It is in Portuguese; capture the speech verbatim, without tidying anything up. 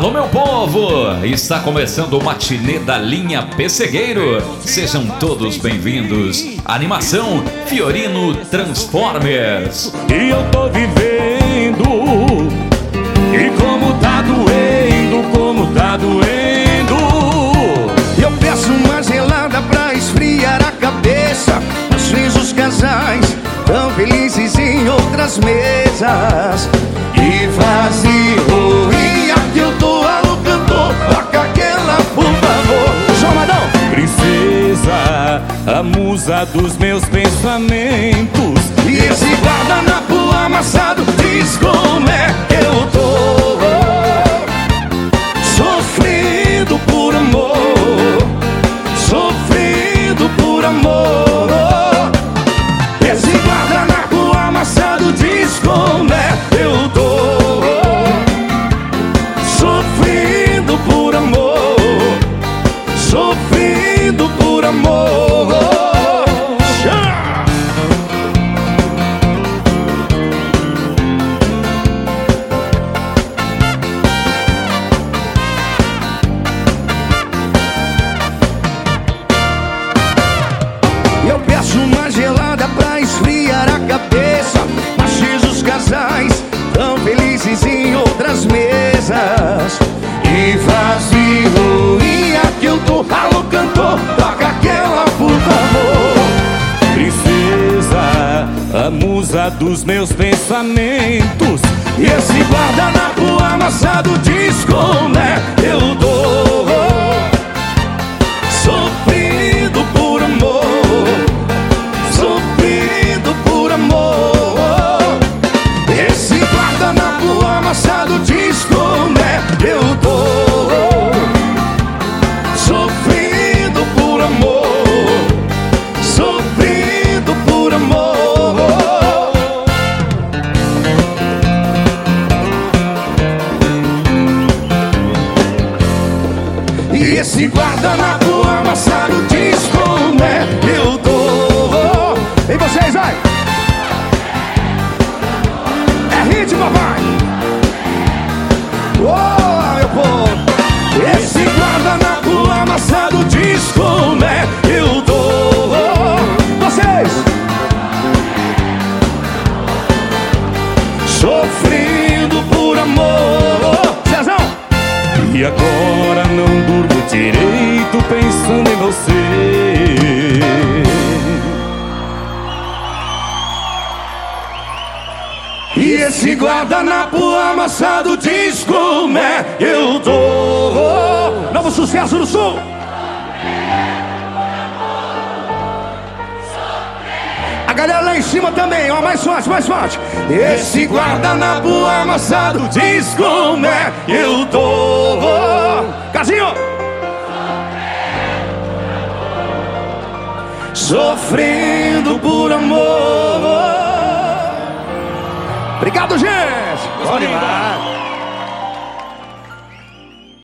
Alô, meu povo! Está começando o matinê da linha Pessegueiro. Sejam todos bem-vindos. Animação Fiorino Transformers. E eu tô vivendo, e como tá doendo, como tá doendo. Eu peço uma gelada pra esfriar a cabeça. Às vezes os casais tão felizes em outras mesas. E vazio, e aqui eu tô alô cantor. Toca aquela, por favor. João Madão. Princesa, a musa dos meus pensamentos. E esse guardanapo amassado diz como é que eu tô. Sofrendo por amor, sofrendo por amor. Esse guardanapo amassado diz como é que eu tô. Sofrendo por amor, sofrendo por amor. Eu peço uma gelada pra esfriar a cabeça. Mas os casais tão felizes em outras mesas. E vazio, e aqui eu tô, alô cantor, toca aquela, por favor. Princesa, a musa dos meus pensamentos. E esse guardanapo amassado diz como é eu tô. Sofrendo por amor, sofrendo por amor. Esse guardanapo amassado diz como é eu tô. Sofrendo por amor, sofrendo por amor. E esse guardanapo amassado diz como é que eu tô. E vocês, vai! É ritmo, papai! Oh, meu povo! Esse guardanapo amassado diz como é que eu tô. Vocês! Sofrendo por amor. Cezão! E agora não durmo direito pensando em você. E esse guardanapo amassado diz como é que eu tô. Novo sucesso do Sul. A galera lá em cima também, ó, mais forte, mais forte. Esse guardanapo amassado diz como é que eu tô. Casinho. Sofrendo por amor. Obrigado, gente. Bom demais.